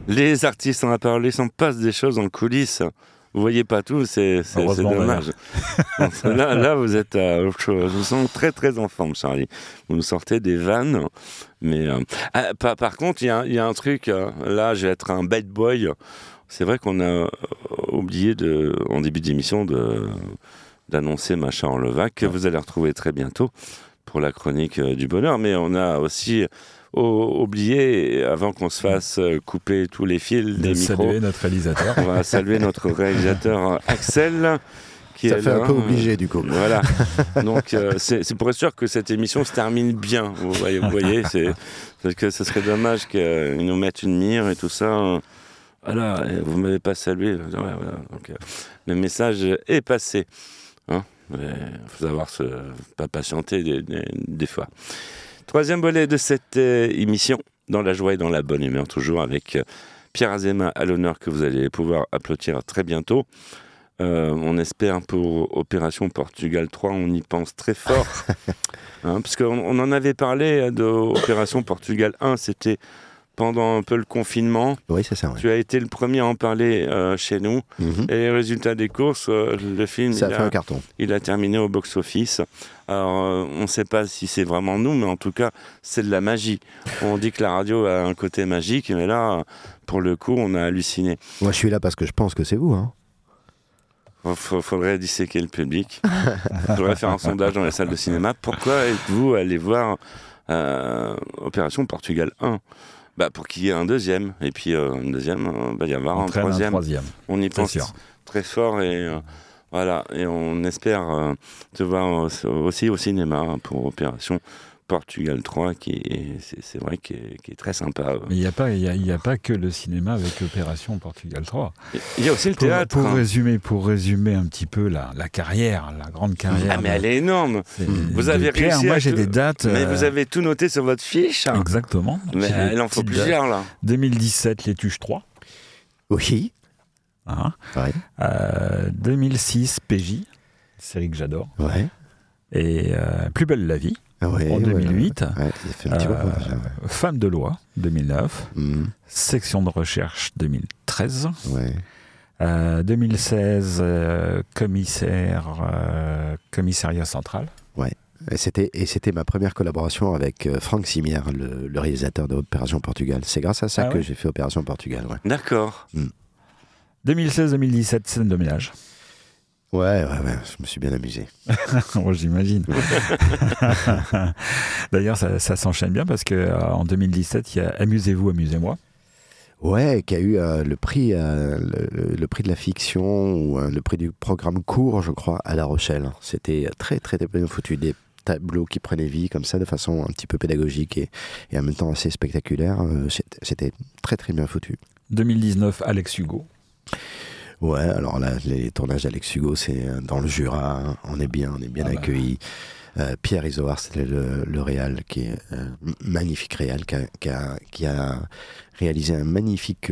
Les artistes ont la parole, il s'en passe des choses en coulisses. Vous voyez pas tout, c'est dommage. là, vous êtes à autre chose. Vous sentez très très en forme, Charlie. Vous nous sortez des vannes. Mais par contre, il y a un truc. Là, je vais être un bad boy. C'est vrai qu'on a oublié en début d'émission d'annoncer Charles Levac que vous allez retrouver très bientôt pour la chronique du bonheur. Mais on a aussi oublié, avant qu'on se fasse couper tous les fils des micros, saluer notre réalisateur. On va saluer notre réalisateur Axel. Ça fait un peu obligé du coup. Voilà. Donc c'est pour être sûr que cette émission se termine bien. Vous voyez, parce que ce serait dommage qu'ils nous mettent une mire et tout ça. Voilà, vous m'avez pas salué. Voilà. Donc le message est passé. Il faut savoir pas patienter des fois. Troisième volet de cette émission, dans la joie et dans la bonne humeur, toujours avec Pierre Azéma à l'honneur, que vous allez pouvoir applaudir très bientôt. On espère pour Opération Portugal 3, on y pense très fort. Parce qu'on en avait parlé d'Opération Portugal 1, c'était pendant un peu le confinement. Oui, c'est ça. Ouais. Tu as été le premier à en parler chez nous. Et les résultats des courses, le film, ça a fait un carton. Il a terminé au box-office. Alors, on ne sait pas si c'est vraiment nous, mais en tout cas, c'est de la magie. On dit que la radio a un côté magique, mais là, pour le coup, on a halluciné. Moi, je suis là parce que je pense que c'est vous. Faudrait disséquer le public. Faudrait faire un sondage dans les salles de cinéma. Pourquoi êtes-vous allé voir Opération Portugal 1 ? Pour qu'il y ait un deuxième. Et puis, un deuxième, il va y avoir un troisième. On y pense très fort et voilà. Et on espère te voir aussi au cinéma pour Opération Portugal 3, c'est vrai qui est très sympa. Mais il n'y a pas que le cinéma avec Opération Portugal 3. Il y a aussi le théâtre. Pour résumer un petit peu la carrière, la grande carrière. Ah mais elle est énorme. Vous avez réussi. Moi j'ai des dates. Mais vous avez tout noté sur votre fiche. Exactement. Mais il en faut plusieurs là. 2017, Les Tuches 3. Oui. Ouais. 2006, PJ, série que j'adore. Ouais. Et Plus belle la vie. En 2008, Femme de loi, 2009, Section de recherche, 2013, 2016, Commissariat central. Ouais. Et c'était ma première collaboration avec Franck Simière, le réalisateur d'Opération Portugal. C'est grâce à ça que j'ai fait Opération Portugal. Ouais. D'accord. 2016-2017, Scène de ménage. Ouais, je me suis bien amusé. Moi, j'imagine. D'ailleurs, ça s'enchaîne bien parce qu'en 2017, il y a Amusez-vous, amusez-moi. Ouais, qui a eu le prix de la fiction ou le prix du programme court, je crois, à La Rochelle. C'était très, très bien foutu. Des tableaux qui prenaient vie comme ça, de façon un petit peu pédagogique et en même temps assez spectaculaire. C'était très, très bien foutu. 2019, Alex Hugo. Ouais, alors là, les tournages d'Alex Hugo, c'est dans le Jura, hein. On est bien accueillis. Pierre Isoard, c'était le réal, qui est magnifique réal, qui a réalisé un magnifique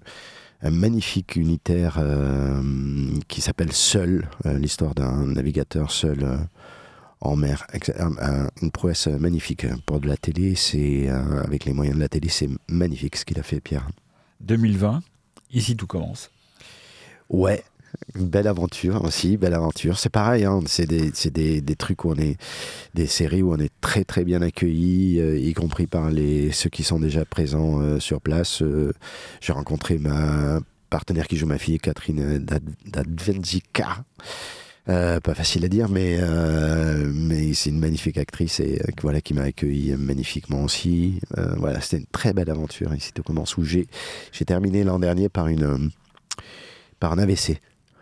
unitaire qui s'appelle Seul, l'histoire d'un navigateur seul en mer. Une prouesse magnifique pour de la télé, avec les moyens de la télé, c'est magnifique ce qu'il a fait, Pierre. 2020, Ici tout commence. Ouais, belle aventure aussi, belle aventure. C'est pareil, hein, c'est des trucs où des séries où on est très très bien accueillis, y compris par ceux qui sont déjà présents sur place. J'ai rencontré ma partenaire qui joue ma fille, Catherine Dadvenzica. Pas facile à dire, mais c'est une magnifique actrice et qui m'a accueilli magnifiquement aussi. C'était une très belle aventure ici tout commence, où j'ai terminé l'an dernier par un AVC.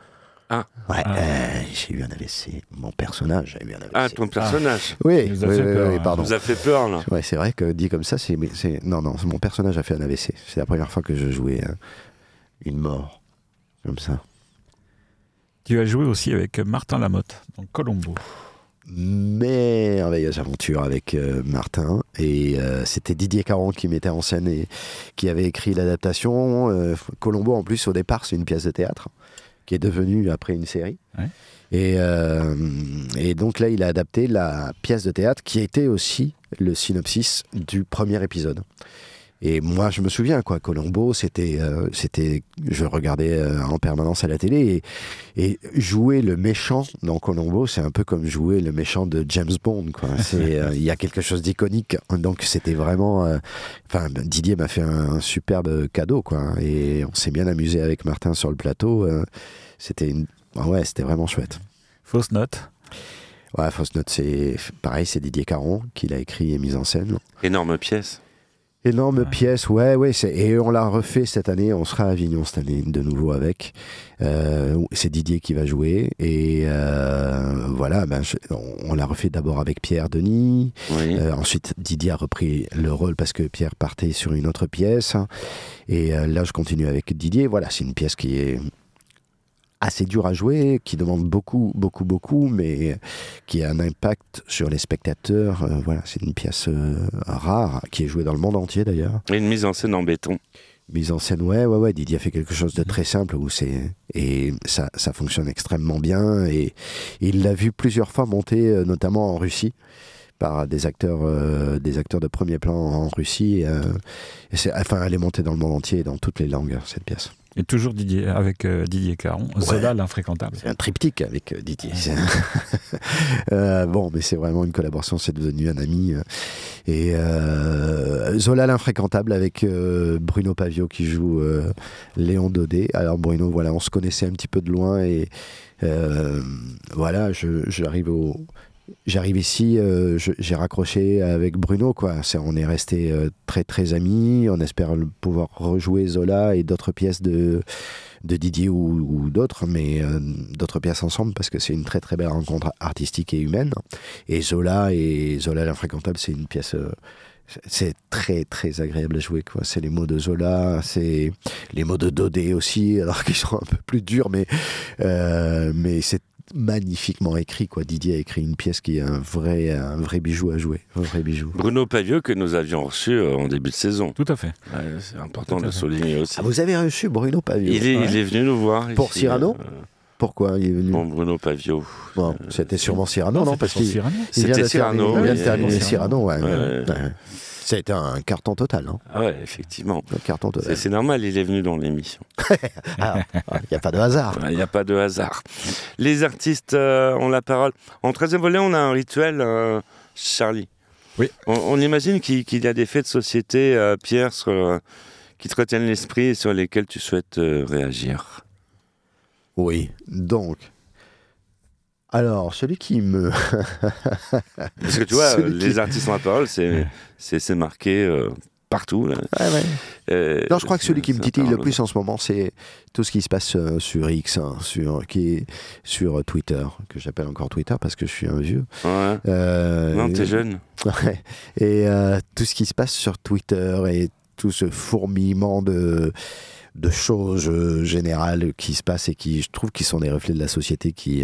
J'ai eu un AVC. Mon personnage a eu un AVC. Ah, ton personnage. Oui, pardon. Vous a fait peur, là. Ouais, c'est vrai que dit comme ça, non, mon personnage a fait un AVC. C'est la première fois que je jouais une mort comme ça. Tu as joué aussi avec Martin Lamotte, dans Colombo. Merveilleuse aventure avec Martin, et c'était Didier Caron qui mettait en scène et qui avait écrit l'adaptation. Colombo, en plus, au départ, c'est une pièce de théâtre qui est devenue après une série. Ouais. Et donc là, il a adapté la pièce de théâtre qui était aussi le synopsis du premier épisode. Et moi, je me souviens, quoi, Colombo, c'était, je regardais en permanence à la télé, et jouer le méchant dans Colombo, c'est un peu comme jouer le méchant de James Bond, quoi. Il y a quelque chose d'iconique. Donc, c'était vraiment, Didier m'a fait un superbe cadeau, quoi. Et on s'est bien amusé avec Martin sur le plateau. C'était vraiment chouette. Fausse note. Ouais, Fausse note, c'est pareil, c'est Didier Caron qui l'a écrit et mis en scène. Énorme pièce. Énorme pièce, ouais, et on l'a refait cette année, on sera à Avignon cette année de nouveau avec. C'est Didier qui va jouer, et on l'a refait d'abord avec Pierre Denis. Oui. Ensuite, Didier a repris le rôle parce que Pierre partait sur une autre pièce. Et là, je continue avec Didier. Voilà, c'est une pièce qui est assez dur à jouer, qui demande beaucoup, mais qui a un impact sur les spectateurs. C'est une pièce rare, qui est jouée dans le monde entier d'ailleurs. Et une mise en scène en béton. Mise en scène, ouais. Didier a fait quelque chose de très simple et ça fonctionne extrêmement bien. Et il l'a vu plusieurs fois monter, notamment en Russie, par des acteurs de premier plan en Russie. Elle est montée dans le monde entier, dans toutes les langues, cette pièce. Et toujours avec Didier Caron, Zola l'infréquentable. C'est un triptyque avec Didier. Mais c'est vraiment une collaboration, c'est devenu un ami. Et Zola l'infréquentable avec Bruno Pavio qui joue Léon Daudet. Alors Bruno, voilà, on se connaissait un petit peu de loin et j'arrive ici, j'ai raccroché avec Bruno, quoi. On est restés très très amis. On espère pouvoir rejouer Zola et d'autres pièces de Didier ou d'autres, mais d'autres pièces ensemble, parce que c'est une très très belle rencontre artistique et humaine. Et Zola l'infréquentable, c'est une pièce. C'est très très agréable à jouer, quoi. C'est les mots de Zola, c'est les mots de Daudet aussi, alors qu'ils sont un peu plus durs, mais c'est magnifiquement écrit, quoi. Didier a écrit une pièce qui est un vrai bijou à jouer, un vrai bijou. Bruno Pavio que nous avions reçu en début de saison. Tout à fait. Ouais, c'est important de souligner aussi. Ah, vous avez reçu Bruno Pavio? Il est venu nous voir pour ici, Cyrano. Pourquoi il est venu? Bruno Pavio. Bon, c'était sûrement Cyrano, non? Parce qu'il vient de terminer Cyrano, ouais. Ça a été un carton total, hein. Ah ouais, effectivement. Un carton total. C'est normal, il est venu dans l'émission. Il n'y a pas de hasard. Il n'y a pas de hasard. Les artistes ont la parole. En 13e volet, on a un rituel, Charlie. Oui. On imagine qu'il y a des faits de société, Pierre, qui te retiennent l'esprit et sur lesquels tu souhaites réagir. Oui, donc... Alors, celui qui me... Parce que tu vois, les artistes ont la parole, c'est marqué partout. Là. Ouais. Non, je crois que celui qui me titille le plus en ce moment, c'est tout ce qui se passe sur X, qui est sur Twitter, que j'appelle encore Twitter parce que je suis un vieux. Ouais. Non, t'es jeune. Ouais. Et tout ce qui se passe sur Twitter et tout ce fourmillement de choses générales qui se passent et qui, je trouve, qui sont des reflets de la société qui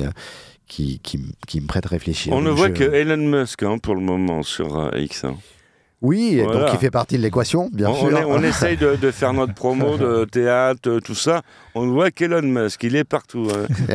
me prête à réfléchir. On ne voit que Elon Musk pour le moment sur X. Oui, voilà. Donc il fait partie de l'équation, bien sûr. On essaye de faire notre promo de théâtre, tout ça. On ne voit qu'Elon Musk, il est partout.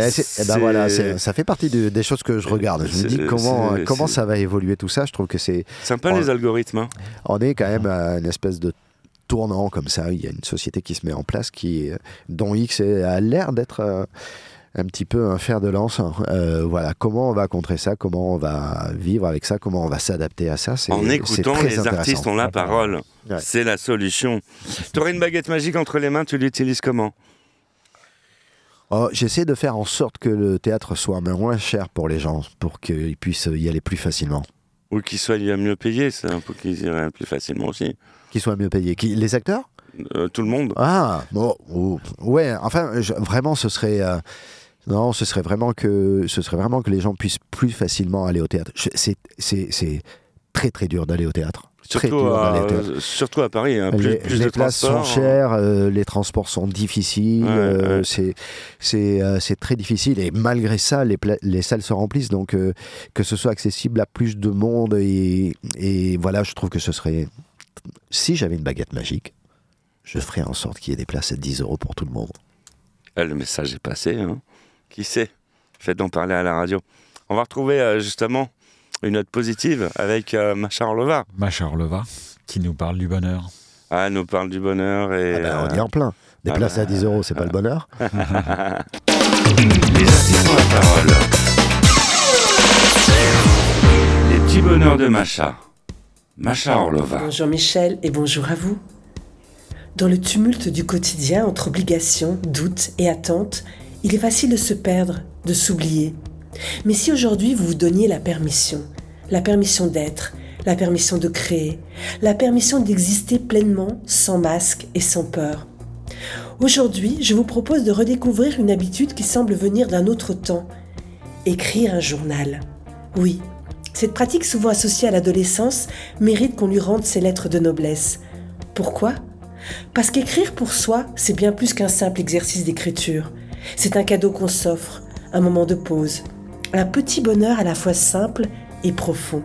Ça fait partie des choses que je regarde. Je me dis comment ça va évoluer tout ça. Je trouve que c'est... Sympa les algorithmes. Hein. On est quand même à une espèce de tournant comme ça. Il y a une société qui se met en place dont X a l'air d'être... un petit peu un fer de lance. Comment on va contrer ça, comment on va vivre avec ça, comment on va s'adapter à ça. En écoutant les artistes ont la parole. Ouais. C'est la solution. Tu aurais une baguette magique entre les mains, tu l'utilises comment? J'essaie de faire en sorte que le théâtre soit moins cher pour les gens, pour qu'ils puissent y aller plus facilement. Ou qu'ils soient mieux payés, c'est un peu qu'ils iraient plus facilement aussi. Qu'ils soient mieux payés. Les acteurs? Tout le monde. Ah, ouais, enfin, vraiment, ce serait... Non, ce serait vraiment que les gens puissent plus facilement aller au théâtre. C'est très très dur d'aller au théâtre. Surtout à Paris. Hein. Plus les places sont chères, les transports sont difficiles, c'est très difficile. Et malgré ça, les salles se remplissent. Donc que ce soit accessible à plus de monde et voilà, je trouve que ce serait... Si j'avais une baguette magique, je ferais en sorte qu'il y ait des places à 10 € pour tout le monde. Le message est passé, hein. Qui sait? Faites d'en parler à la radio. On va retrouver justement une note positive avec Macha Orlova. Macha Orlova, qui nous parle du bonheur. Ah, elle nous parle du bonheur et... on y est en plein. Déplacer à 10 €, c'est pas le bonheur. Les artistes ont la parole. Les petits bonheurs de Macha. Macha Orlova. Bonjour Michel et bonjour à vous. Dans le tumulte du quotidien, entre obligations, doutes et attentes, il est facile de se perdre, de s'oublier. Mais si aujourd'hui vous vous donniez la permission d'être, la permission de créer, la permission d'exister pleinement, sans masque et sans peur. Aujourd'hui, je vous propose de redécouvrir une habitude qui semble venir d'un autre temps. Écrire un journal. Oui, cette pratique souvent associée à l'adolescence mérite qu'on lui rende ses lettres de noblesse. Pourquoi ? Parce qu'écrire pour soi, c'est bien plus qu'un simple exercice d'écriture. C'est un cadeau qu'on s'offre, un moment de pause, un petit bonheur à la fois simple et profond.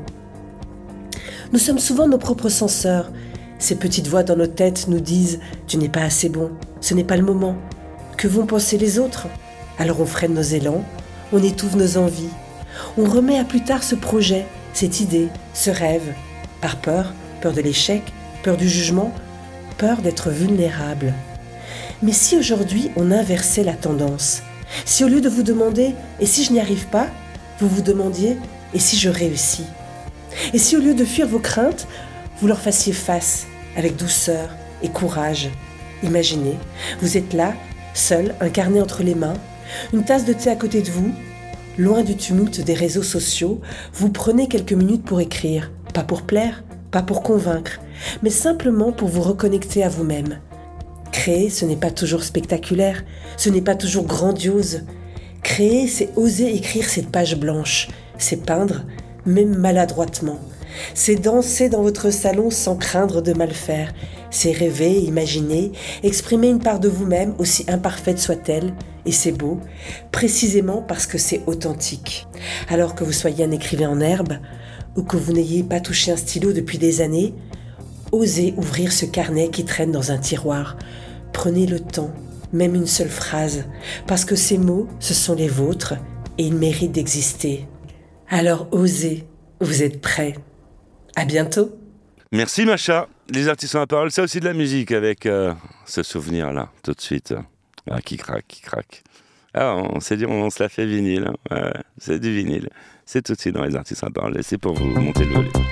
Nous sommes souvent nos propres censeurs. Ces petites voix dans nos têtes nous disent « Tu n'es pas assez bon, ce n'est pas le moment. Que vont penser les autres ?» Alors on freine nos élans, on étouffe nos envies. On remet à plus tard ce projet, cette idée, ce rêve. Par peur de l'échec, peur du jugement, peur d'être vulnérable. Mais si aujourd'hui on inversait la tendance, si au lieu de vous demander « Et si je n'y arrive pas ?», vous vous demandiez « Et si je réussis ?» Et si au lieu de fuir vos craintes, vous leur fassiez face avec douceur et courage. Imaginez, vous êtes là, seul, un carnet entre les mains, une tasse de thé à côté de vous, loin du tumulte des réseaux sociaux, vous prenez quelques minutes pour écrire, pas pour plaire, pas pour convaincre, mais simplement pour vous reconnecter à vous-même. Créer, ce n'est pas toujours spectaculaire, ce n'est pas toujours grandiose. Créer, c'est oser écrire cette page blanche, c'est peindre, même maladroitement. C'est danser dans votre salon sans craindre de mal faire. C'est rêver, imaginer, exprimer une part de vous-même, aussi imparfaite soit-elle. Et c'est beau, précisément parce que c'est authentique. Alors que vous soyez un écrivain en herbe, ou que vous n'ayez pas touché un stylo depuis des années, osez ouvrir ce carnet qui traîne dans un tiroir. Prenez le temps, même une seule phrase, parce que ces mots, ce sont les vôtres, et ils méritent d'exister. Alors osez, vous êtes prêts. À bientôt. Merci Macha. Les artistes ont la parole, c'est aussi de la musique avec ce souvenir-là, tout de suite. Qui craque. Ah, on s'est dit, on se l'a fait vinyle. C'est du vinyle. C'est tout de suite dans les artistes ont la parole. Et c'est pour vous monter le volume.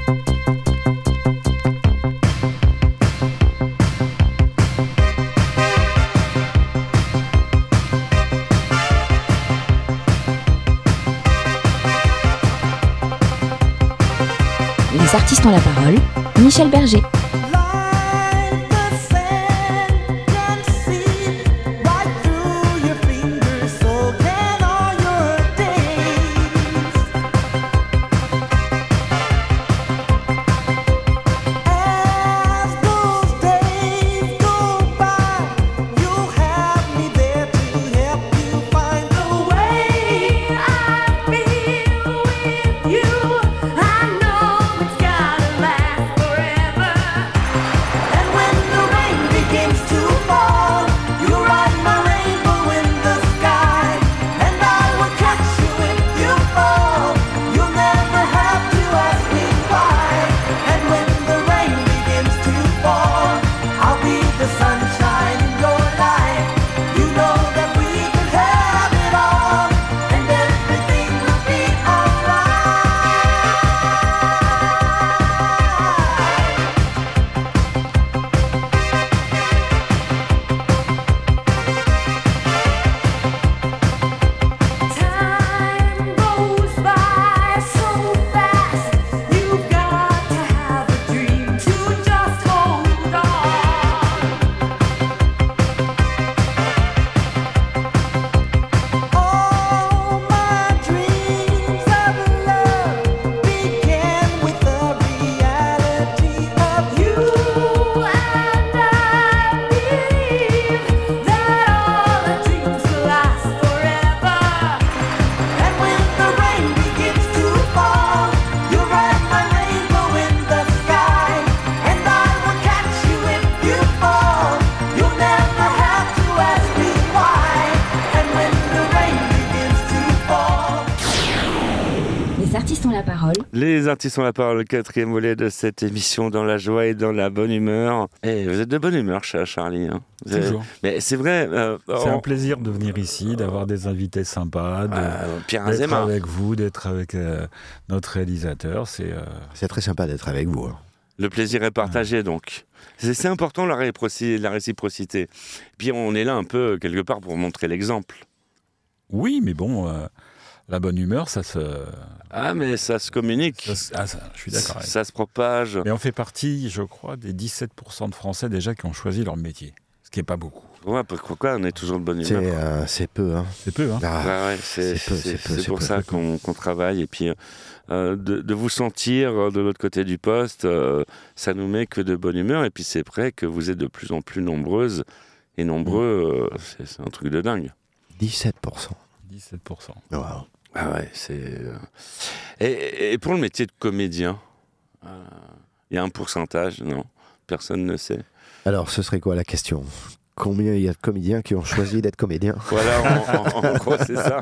Les artistes ont la parole, Michel Berger. parole. Les artistes ont la parole, le 4e volet de cette émission dans la joie et dans la bonne humeur. Et vous êtes de bonne humeur, Charlie. Hein. Toujours. Mais c'est vrai. C'est un plaisir de venir ici, d'avoir des invités sympas, d'être avec vous, d'être avec notre réalisateur. C'est très sympa d'être avec vous. Hein. Le plaisir est partagé, donc. C'est important, la réciprocité. Puis on est là un peu, quelque part, pour montrer l'exemple. Oui, mais bon, la bonne humeur, ça se... Ah, mais ça se communique. Je suis d'accord. Ça se propage. Mais on fait partie, je crois, des 17% de Français déjà qui ont choisi leur métier. Ce qui n'est pas beaucoup. Ouais, pourquoi on est toujours de bonne humeur c'est peu. Hein. C'est peu, hein. Ouais, c'est pour ça qu'on travaille. Et puis, de vous sentir de l'autre côté du poste, ça nous met que de bonne humeur. Et puis, c'est vrai que vous êtes de plus en plus nombreuses et nombreux. C'est un truc de dingue. 17%. 17%. Wow. Ah ouais, c'est... Et pour le métier de comédien, il y a un pourcentage, non ? Personne ne sait. Alors, ce serait quoi la question ? Combien il y a de comédiens qui ont choisi d'être comédiens ? Voilà, en gros, c'est ça.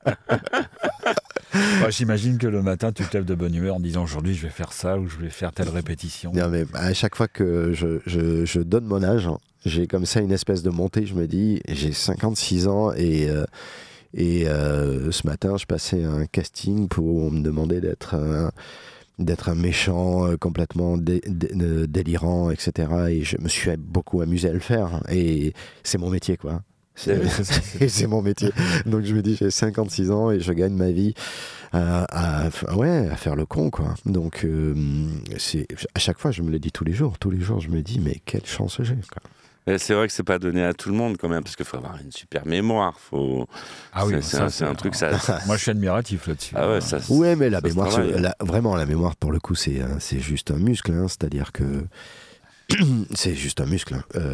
J'imagine que le matin, tu te lèves de bonne humeur en disant aujourd'hui, je vais faire ça ou je vais faire telle répétition. Non, mais à chaque fois que je donne mon âge, j'ai comme ça une espèce de montée. Je me dis, j'ai 56 ans et ce matin, je passais un casting pour me demander d'être un méchant complètement délirant, etc. Et je me suis beaucoup amusé à le faire. Et c'est mon métier, quoi. C'est mon métier. Donc je me dis, j'ai 56 ans et je gagne ma vie à faire le con, quoi. Donc à chaque fois, je me le dis tous les jours, je me dis, mais quelle chance j'ai, quoi. Et c'est vrai que c'est pas donné à tout le monde quand même, parce qu'il faut avoir une super mémoire. C'est un truc. Moi, je suis admiratif là-dessus. Ah ouais, ouais, mais la mémoire, vraiment la mémoire pour le coup, c'est juste un muscle, hein, c'est-à-dire que c'est juste un muscle.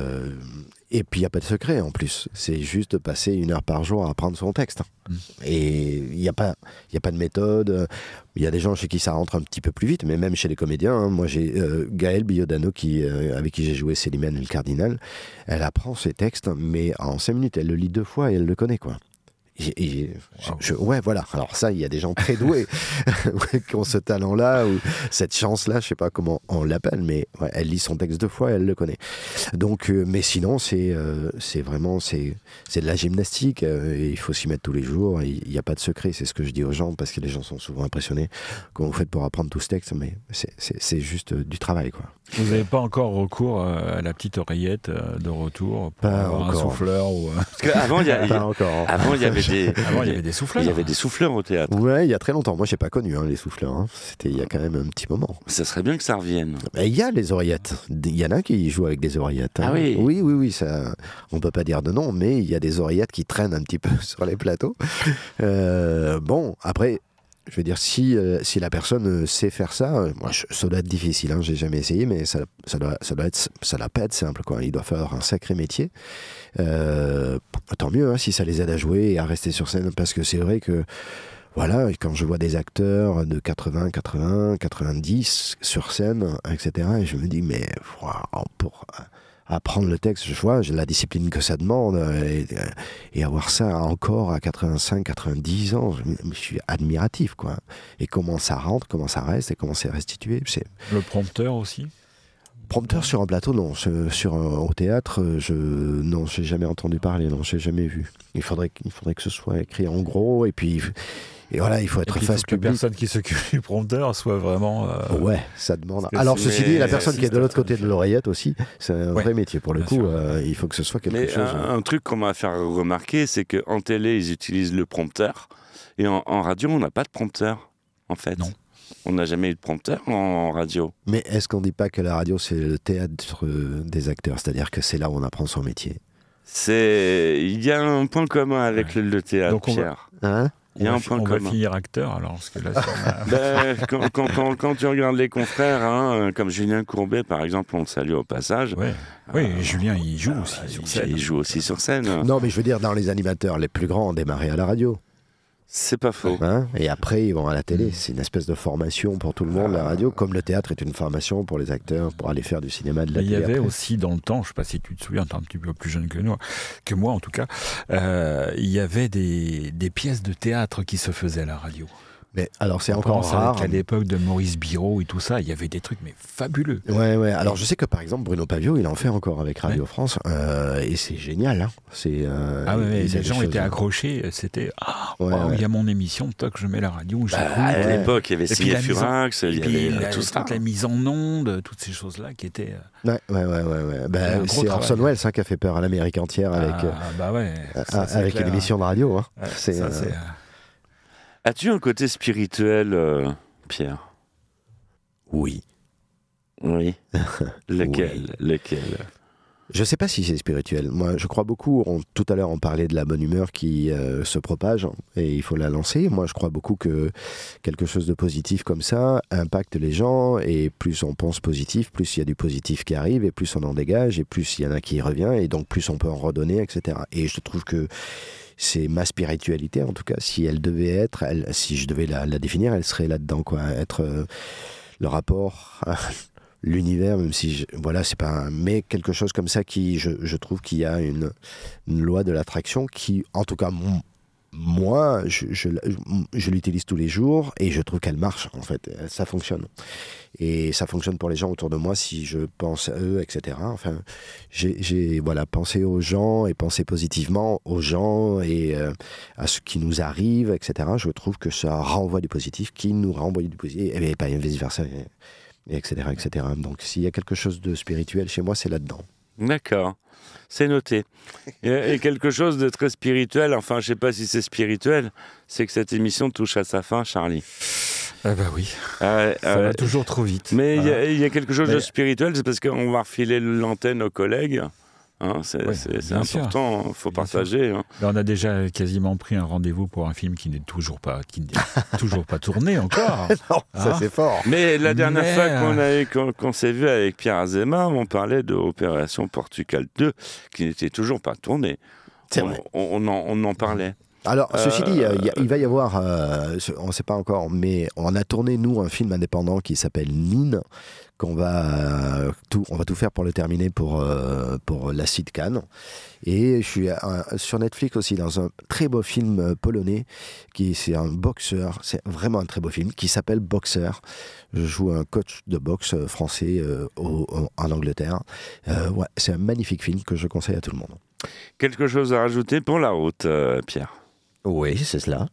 Et puis il y a pas de secret en plus. C'est juste passer 1 heure par jour à apprendre son texte. Et il y a pas de méthode. Il y a des gens chez qui ça rentre un petit peu plus vite, mais même chez les comédiens. Hein, moi, j'ai Gaëlle Biodano avec qui j'ai joué Célimène et le Cardinal. Elle apprend ses textes, mais en 5 minutes, elle le lit 2 fois et elle le connaît, quoi. Ouais, voilà. Alors ça, il y a des gens très doués qui ont ce talent-là ou cette chance-là, je sais pas comment on l'appelle, mais ouais, elle lit son texte 2 fois et elle le connaît. Donc, mais sinon, c'est vraiment de la gymnastique. Et il faut s'y mettre tous les jours. Il n'y a pas de secret. C'est ce que je dis aux gens parce que les gens sont souvent impressionnés. Comment vous faites pour apprendre tout ce texte ? Mais c'est juste du travail, quoi. Vous n'avez pas encore recours à la petite oreillette de retour pour avoir un souffleur ou... Parce qu'avant, il y avait des souffleurs. Il y avait des souffleurs au théâtre. Ouais, il y a très longtemps. Moi, j'ai pas connu les souffleurs. Hein. C'était il y a quand même un petit moment. Ça serait bien que ça revienne. Il y a les oreillettes. Il y en a qui jouent avec des oreillettes. Hein. Ah oui. Oui. Ça, on peut pas dire de non, mais il y a des oreillettes qui traînent un petit peu sur les plateaux. Bon, après. Je veux dire, si la personne sait faire ça, moi, ça doit être difficile. Hein, j'ai jamais essayé, mais ça doit pas être simple, quoi. Il doit faire un sacré métier. Tant mieux hein, si ça les aide à jouer et à rester sur scène, parce que c'est vrai que voilà, quand je vois des acteurs de 80, 90 sur scène, etc., et je me dis mais pour apprendre le texte, je vois la discipline que ça demande et avoir ça encore à 85, 90 ans, je suis admiratif, quoi. Et comment ça rentre, comment ça reste et comment c'est restitué. Le prompteur aussi. Prompteur sur un plateau, non. Au théâtre, j'ai jamais entendu parler, non, j'ai jamais vu. Il faudrait que ce soit écrit en gros, et puis voilà, il faut être face publique. Que la personne qui s'occupe du prompteur soit vraiment... Ouais, ça demande... Alors, ceci dit, la personne qui est de l'autre côté de l'oreillette aussi, c'est un vrai métier. Pour le coup, il faut que ce soit quelque chose... Un truc qu'on m'a fait remarquer, c'est qu'en télé, ils utilisent le prompteur, et en radio, on n'a pas de prompteur, en fait. Non. On n'a jamais eu de prompteur en radio. Mais est-ce qu'on ne dit pas que la radio, c'est le théâtre des acteurs ? C'est-à-dire que c'est là où on apprend son métier. Il y a un point commun avec le théâtre, donc Pierre. Il y a un point commun. On va finir acteur, alors, parce que là, quand tu regardes les confrères, hein, comme Julien Courbet, par exemple, on le salue au passage. Ouais. Oui, Julien, il joue aussi sur scène. Il joue aussi sur scène. Non, mais je veux dire, dans les animateurs, les plus grands ont démarré à la radio. C'est pas faux. Hein, et après, ils vont à la télé. C'est une espèce de formation pour tout le monde, la radio, comme le théâtre est une formation pour les acteurs, pour aller faire du cinéma, de la télé. Il y avait après. Aussi dans le temps, je ne sais pas si tu te souviens, tu es un petit peu plus jeune que moi en tout cas, il y avait des pièces de théâtre qui se faisaient à la radio. Mais alors c'est encore rare. À l'époque de Maurice Biro et tout ça, il y avait des trucs mais fabuleux. Ouais. Alors je sais que par exemple Bruno Pavio, il en fait encore avec Radio France et c'est génial. Hein. Les gens étaient accrochés. C'était il y a mon émission, toc, je mets la radio. À l'époque, il y avait Signé Furax, il y avait tout ça. Toute la mise en onde, toutes ces choses-là qui étaient. Ouais. C'est Orson Welles qui a fait peur à l'Amérique entière avec une émission de radio. Hein. As-tu un côté spirituel, Pierre ? Oui. Lequel Je ne sais pas si c'est spirituel. Moi, je crois beaucoup. Tout à l'heure, on parlait de la bonne humeur qui se propage et il faut la lancer. Moi, je crois beaucoup que quelque chose de positif comme ça impacte les gens et plus on pense positif, plus il y a du positif qui arrive et plus on en dégage et plus il y en a qui revient et donc plus on peut en redonner, etc. Et je trouve que c'est ma spiritualité, en tout cas. Si elle devait être, si je devais la définir, elle serait là-dedans, quoi. Être le rapport à l'univers, même si, c'est pas mais quelque chose comme ça qui, je trouve qu'il y a une loi de l'attraction qui, en tout cas, moi, je l'utilise tous les jours et je trouve qu'elle marche, en fait. Ça fonctionne. Et ça fonctionne pour les gens autour de moi si je pense à eux, etc. Enfin, j'ai pensé aux gens et pensé positivement aux gens et à ce qui nous arrive, etc. Je trouve que ça renvoie du positif, qui nous renvoie du positif, et pas vice-versa, et etc., etc. Donc, s'il y a quelque chose de spirituel chez moi, c'est là-dedans. D'accord. C'est noté. Et quelque chose de très spirituel, enfin, je ne sais pas si c'est spirituel, c'est que cette émission touche à sa fin, Charlie. Ah bah oui, ça va toujours trop vite. Mais il y a quelque chose de spirituel, c'est parce qu'on va refiler l'antenne aux collègues. Hein, c'est important, il faut partager. Hein. On a déjà quasiment pris un rendez-vous pour un film qui n'est toujours pas tourné encore. Non, ça c'est fort. Mais la dernière fois qu'on s'est vu avec Pierre Azéma, on parlait de Opération Portugal 2, qui n'était toujours pas tournée. C'est vrai. On en parlait. Alors, ceci dit, il va y avoir, on ne sait pas encore, mais on a tourné, nous, un film indépendant qui s'appelle Nine, on va tout faire pour le terminer pour la CID Cannes. Et je suis sur Netflix aussi dans un très beau film polonais, c'est un boxeur, c'est vraiment un très beau film, qui s'appelle Boxer. Je joue un coach de boxe français en Angleterre. C'est un magnifique film que je conseille à tout le monde. Quelque chose à rajouter pour la route, Pierre ? Oui, c'est cela.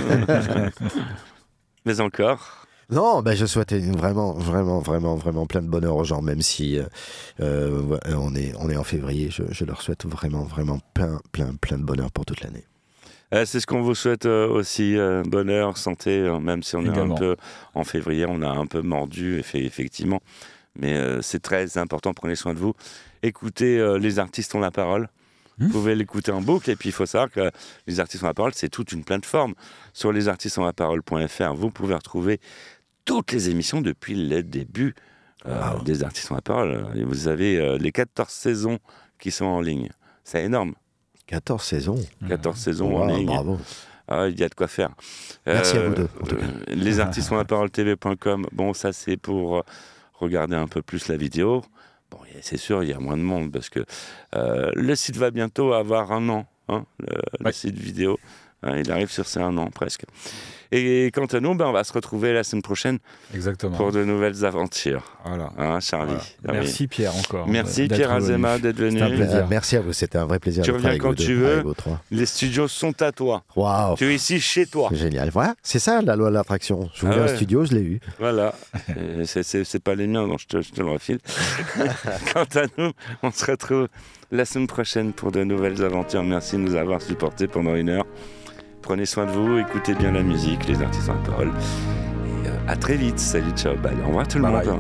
Mais encore ? Non, je souhaite vraiment plein de bonheur aux gens, même si on est en février. Je leur souhaite vraiment plein de bonheur pour toute l'année. C'est ce qu'on vous souhaite aussi, bonheur, santé, même si on est un peu en février, on a un peu mordu, effectivement. Mais c'est très important, prenez soin de vous. Écoutez, les artistes ont la parole. Vous pouvez l'écouter en boucle, et puis il faut savoir que Les Artistes ont la parole, c'est toute une plateforme. Sur lesartistonslaparole.fr, vous pouvez retrouver toutes les émissions depuis le début des Artistes ont la parole. Et vous avez les 14 saisons qui sont en ligne. C'est énorme. 14 saisons 14 saisons en ligne. Bravo. Il y a de quoi faire. Merci à vous deux. lesartistonslaparole.tv.com, ça c'est pour regarder un peu plus la vidéo. Bon, c'est sûr, il y a moins de monde parce que le site va bientôt avoir 1 an, le site vidéo. Il arrive sur ses 1 an presque. Et quant à nous, on va se retrouver la semaine prochaine. Exactement. Pour de nouvelles aventures. Voilà. Charlie. Voilà. Merci Pierre encore. Merci Pierre Azéma d'être venu. C'était un plaisir. Merci à vous, c'était un vrai plaisir. Tu reviens quand tu veux. Les studios sont à toi. Waouh. Tu es ici chez toi. C'est génial. Voilà, c'est ça la loi de l'attraction. Je voulais un studio, je l'ai eu. Voilà. c'est pas les miens, donc je te le refile. Quant à nous, on se retrouve la semaine prochaine pour de nouvelles aventures. Merci de nous avoir supportés pendant 1 heure. Prenez soin de vous, écoutez bien la musique, les artistes ont la parole. Et à très vite. Salut, ciao, bye. Au revoir tout le monde. Bye.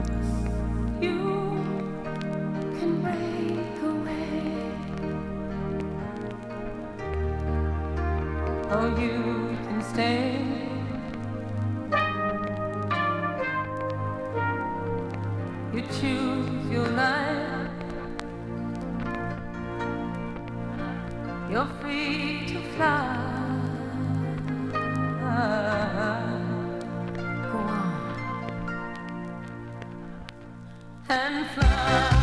You can stay. You choose your life. You're free to fly. Go on and fly.